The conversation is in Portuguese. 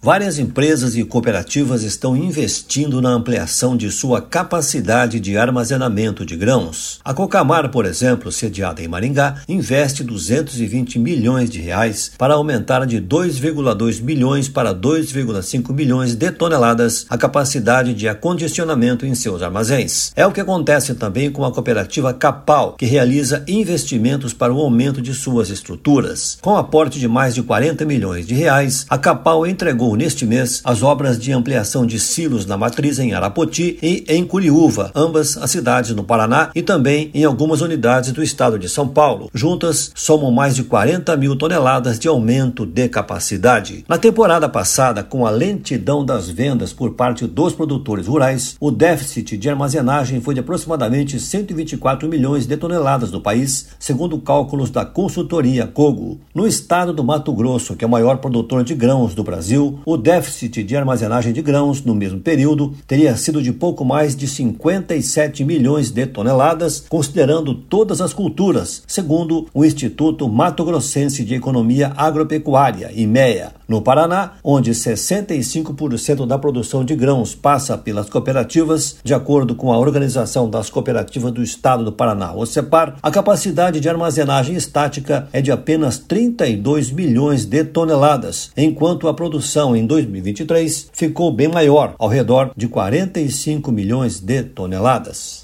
Várias empresas e cooperativas estão investindo na ampliação de sua capacidade de armazenamento de grãos. A Cocamar, por exemplo, sediada em Maringá, investe R$220 milhões para aumentar de 2,2 milhões para 2,5 milhões de toneladas a capacidade de acondicionamento em seus armazéns. É o que acontece também com a cooperativa Capal, que realiza investimentos para o aumento de suas estruturas. Com aporte de mais de R$40 milhões, a Capal entregou neste mês as obras de ampliação de silos na matriz em Arapoti e em Curiúva, ambas as cidades no Paraná, e também em algumas unidades do estado de São Paulo. Juntas, somam mais de 40 mil toneladas de aumento de capacidade. Na temporada passada, com a lentidão das vendas por parte dos produtores rurais, o déficit de armazenagem foi de aproximadamente 124 milhões de toneladas no país, segundo cálculos da consultoria Cogo. No estado do Mato Grosso, que é o maior produtor de grãos do Brasil, o déficit de armazenagem de grãos no mesmo período teria sido de pouco mais de 57 milhões de toneladas, considerando todas as culturas, segundo o Instituto Mato Grossense de Economia Agropecuária, IMEA. No Paraná, onde 65% da produção de grãos passa pelas cooperativas, de acordo com a Organização das Cooperativas do Estado do Paraná, OCEPAR, a capacidade de armazenagem estática é de apenas 32 milhões de toneladas, enquanto a produção em 2023 ficou bem maior, ao redor de 45 milhões de toneladas.